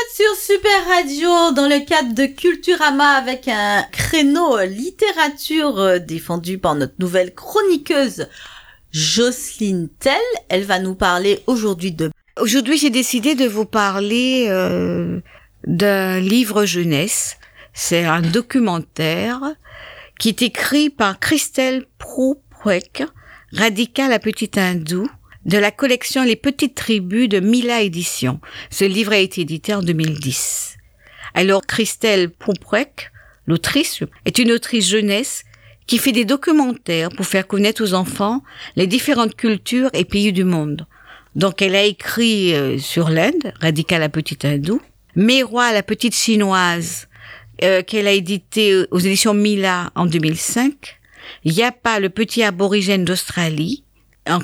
êtes sur Super Radio dans le cadre de Culturama avec un créneau littérature défendu par notre nouvelle chroniqueuse Jocelyne Tell. Elle va nous parler aujourd'hui de... Aujourd'hui, j'ai décidé de vous parler d'un livre jeunesse. C'est un documentaire qui est écrit par Christelle Proupwek, Radhika la petite hindoue, de la collection Les Petites Tribus de Mila Éditions. Ce livre a été édité en 2010. Alors, Christelle Proupwek, l'autrice, est une autrice jeunesse qui fait des documentaires pour faire connaître aux enfants les différentes cultures et pays du monde. Donc, elle a écrit sur l'Inde, Radhika la petite hindoue, Mewa la petite chinoise, qu'elle a édité aux éditions Mila en 2005, Yapa le petit aborigène d'Australie en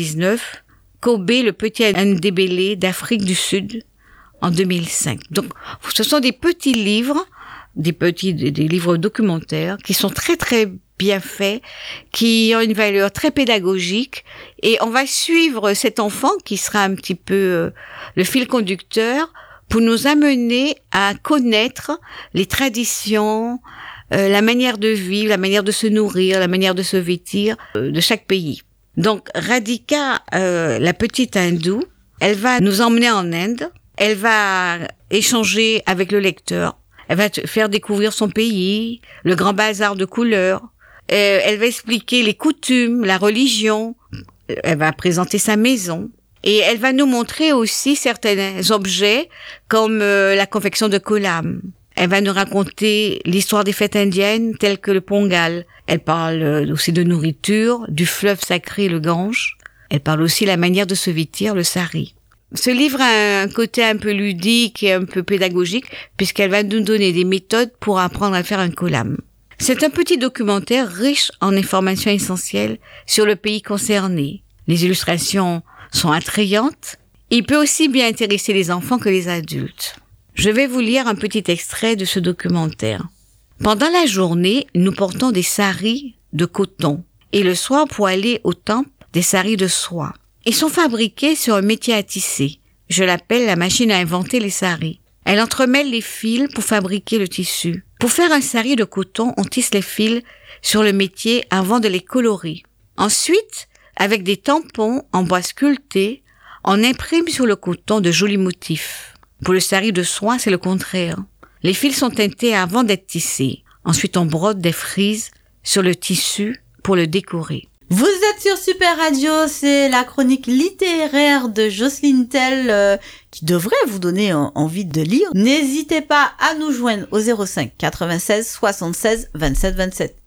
99, Kobe le petit Ndébélé d'Afrique du Sud en 2005. Donc, ce sont des petits livres, des livres documentaires qui sont très très bien faits, qui ont une valeur très pédagogique, et on va suivre cet enfant qui sera un petit peu le fil conducteur pour nous amener à connaître les traditions, la manière de vivre, la manière de se nourrir, la manière de se vêtir de chaque pays. Donc, Radhika, la petite hindoue, elle va nous emmener en Inde, elle va échanger avec le lecteur, elle va faire découvrir son pays, le grand bazar de couleurs, elle va expliquer les coutumes, la religion, elle va présenter sa maison, et elle va nous montrer aussi certains objets comme la confection de kolam. Elle va nous raconter l'histoire des fêtes indiennes telles que le Pongal. Elle parle aussi de nourriture, du fleuve sacré, le Gange. Elle parle aussi de la manière de se vêtir, le sari. Ce livre a un côté un peu ludique et un peu pédagogique puisqu'elle va nous donner des méthodes pour apprendre à faire un kolam. C'est un petit documentaire riche en informations essentielles sur le pays concerné. Les illustrations sont attrayantes. Il peut aussi bien intéresser les enfants que les adultes. Je vais vous lire un petit extrait de ce documentaire. Pendant la journée, nous portons des saris de coton et le soir, pour aller au temple, des saris de soie. Ils sont fabriqués sur un métier à tisser. Je l'appelle la machine à inventer les saris. Elle entremêle les fils pour fabriquer le tissu. Pour faire un sari de coton, on tisse les fils sur le métier avant de les colorer. Ensuite, avec des tampons en bois sculpté, on imprime sur le coton de jolis motifs. Pour le sari de soie, c'est le contraire. Les fils sont teintés avant d'être tissés. Ensuite, on brode des frises sur le tissu pour le décorer. Vous êtes sur Super Radio, c'est la chronique littéraire de Jocelyne Tell qui devrait vous donner envie de lire. N'hésitez pas à nous joindre au 05 96 76 27 27.